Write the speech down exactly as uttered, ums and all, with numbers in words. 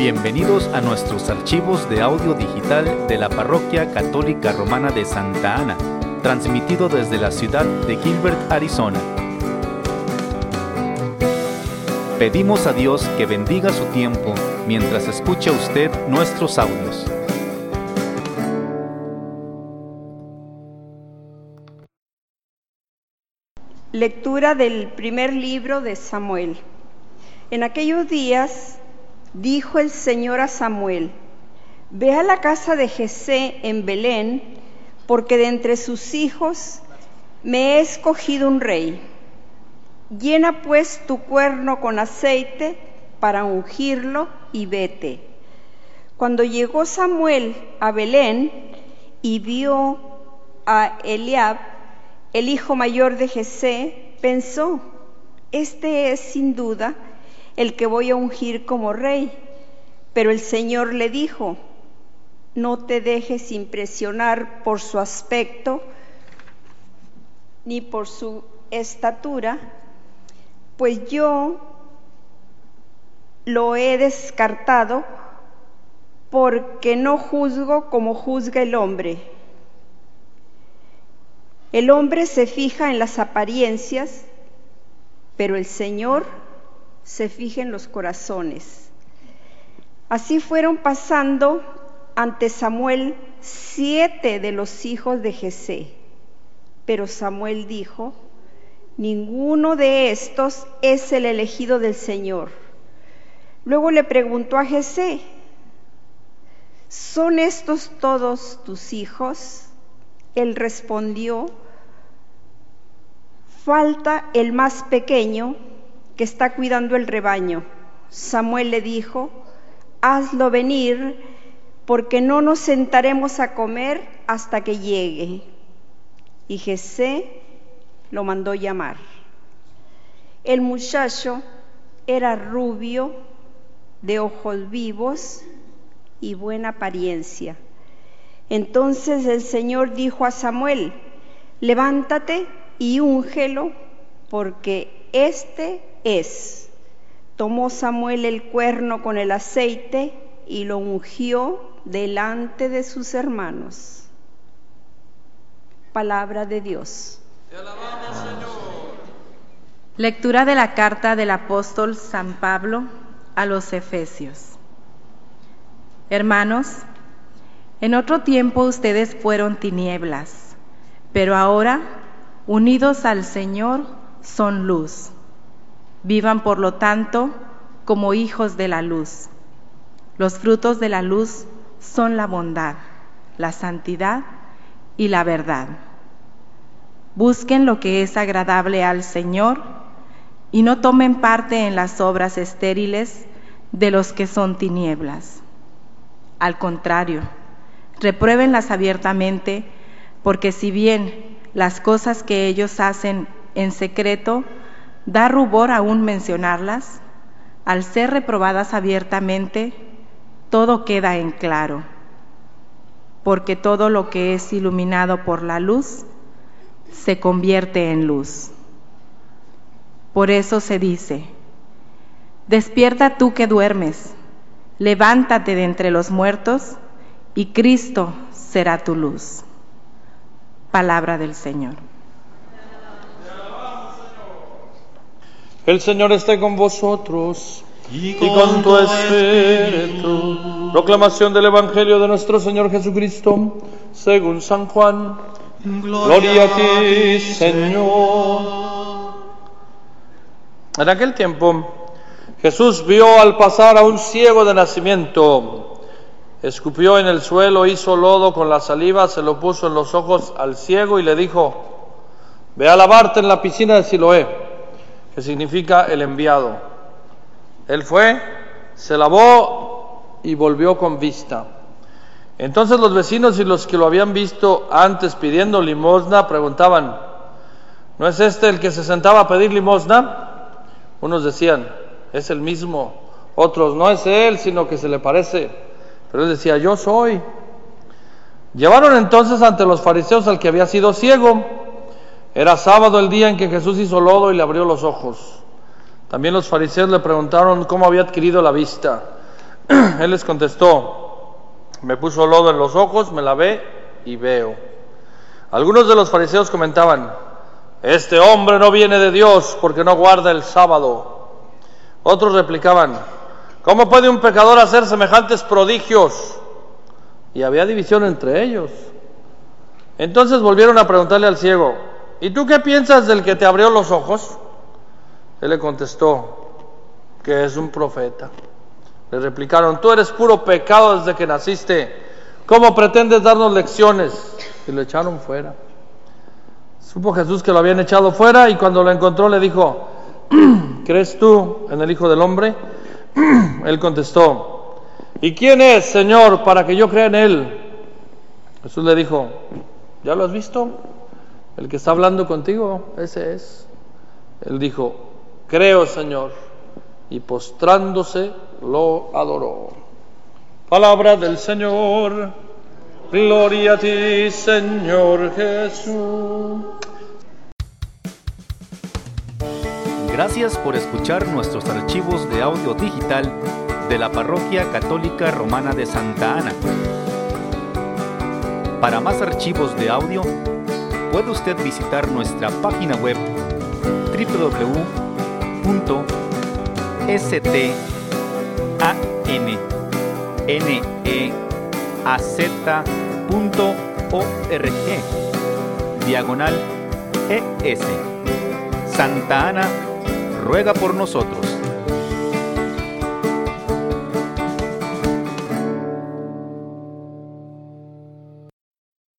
Bienvenidos a nuestros archivos de audio digital de la Parroquia Católica Romana de Santa Ana, transmitido desde la ciudad de Gilbert, Arizona. Pedimos a Dios que bendiga su tiempo mientras escucha usted nuestros audios. Lectura del primer libro de Samuel. En aquellos días dijo el Señor a Samuel: Ve a la casa de Jesé en Belén, porque de entre sus hijos me he escogido un rey. Llena pues tu cuerno con aceite para ungirlo y vete. Cuando llegó Samuel a Belén y vio a Eliab, el hijo mayor de Jesé, pensó: Este es sin duda el que voy a ungir como rey. Pero el Señor le dijo: No te dejes impresionar por su aspecto ni por su estatura, pues yo lo he descartado, porque no juzgo como juzga el hombre. El hombre se fija en las apariencias, pero el Señor se fija en los corazones. Así fueron pasando ante Samuel siete de los hijos de Jesé. Pero Samuel dijo: Ninguno de estos es el elegido del Señor. Luego le preguntó a Jesé: ¿Son estos todos tus hijos? Él respondió: Falta el más pequeño, que está cuidando el rebaño. Samuel le dijo: Hazlo venir, porque no nos sentaremos a comer hasta que llegue. Y Jesé lo mandó llamar. El muchacho era rubio, de ojos vivos y buena apariencia. Entonces el Señor dijo a Samuel: Levántate y úngelo, porque este es. Tomó Samuel el cuerno con el aceite y lo ungió delante de sus hermanos. Palabra de Dios. Te alabamos, Señor. Lectura de la carta del apóstol San Pablo a los Efesios. Hermanos, en otro tiempo ustedes fueron tinieblas, pero ahora, unidos al Señor, son luz. Vivan, por lo tanto, como hijos de la luz. Los frutos de la luz son la bondad, la santidad y la verdad. Busquen lo que es agradable al Señor y no tomen parte en las obras estériles de los que son tinieblas. Al contrario, repruébenlas abiertamente, porque si bien las cosas que ellos hacen en secreto da rubor aún mencionarlas, al ser reprobadas abiertamente, todo queda en claro, porque todo lo que es iluminado por la luz se convierte en luz. Por eso se dice: Despierta tú que duermes, levántate de entre los muertos, y Cristo será tu luz. Palabra del Señor. El Señor esté con vosotros y con, y con tu espíritu. Proclamación del Evangelio de nuestro Señor Jesucristo según San Juan. Gloria, Gloria a ti, Señor. En aquel tiempo, Jesús vio al pasar a un ciego de nacimiento. Escupió en el suelo, hizo lodo con la saliva, se lo puso en los ojos al ciego y le dijo: Ve a lavarte en la piscina de Siloé, que significa el enviado. Él fue, se lavó y volvió con vista. Entonces los vecinos y los que lo habían visto antes pidiendo limosna preguntaban: ¿No es este el que se sentaba a pedir limosna? Unos decían: es el mismo. Otros: no es él, sino que se le parece. Pero él decía: yo soy. Llevaron entonces ante los fariseos al que había sido ciego. Era sábado el día en que Jesús hizo lodo y le abrió los ojos. También los fariseos le preguntaron cómo había adquirido la vista. Él les contestó, me puso lodo en los ojos, me lavé y veo. Algunos de los fariseos comentaban, este hombre no viene de Dios porque no guarda el sábado. Otros replicaban, ¿cómo puede un pecador hacer semejantes prodigios? Y había división entre ellos. Entonces volvieron a preguntarle al ciego, ¿y tú qué piensas del que te abrió los ojos? Él le contestó, que es un profeta. Le replicaron, tú eres puro pecado desde que naciste, ¿cómo pretendes darnos lecciones? Y lo echaron fuera. Supo Jesús que lo habían echado fuera y cuando lo encontró le dijo, ¿crees tú en el Hijo del Hombre? Él contestó, ¿y quién es, Señor, para que yo crea en él? Jesús le dijo, ¿ya lo has visto? El que está hablando contigo, ese es. Él dijo, creo, Señor, y postrándose lo adoró. Palabra del Señor. Gloria a ti, Señor Jesús. Gracias por escuchar nuestros archivos de audio digital de la Parroquia Católica Romana de Santa Ana. Para más archivos de audio, puede usted visitar nuestra página web doble u doble u doble u punto stanneaz punto org diagonal es. Santa Ana ruega por nosotros.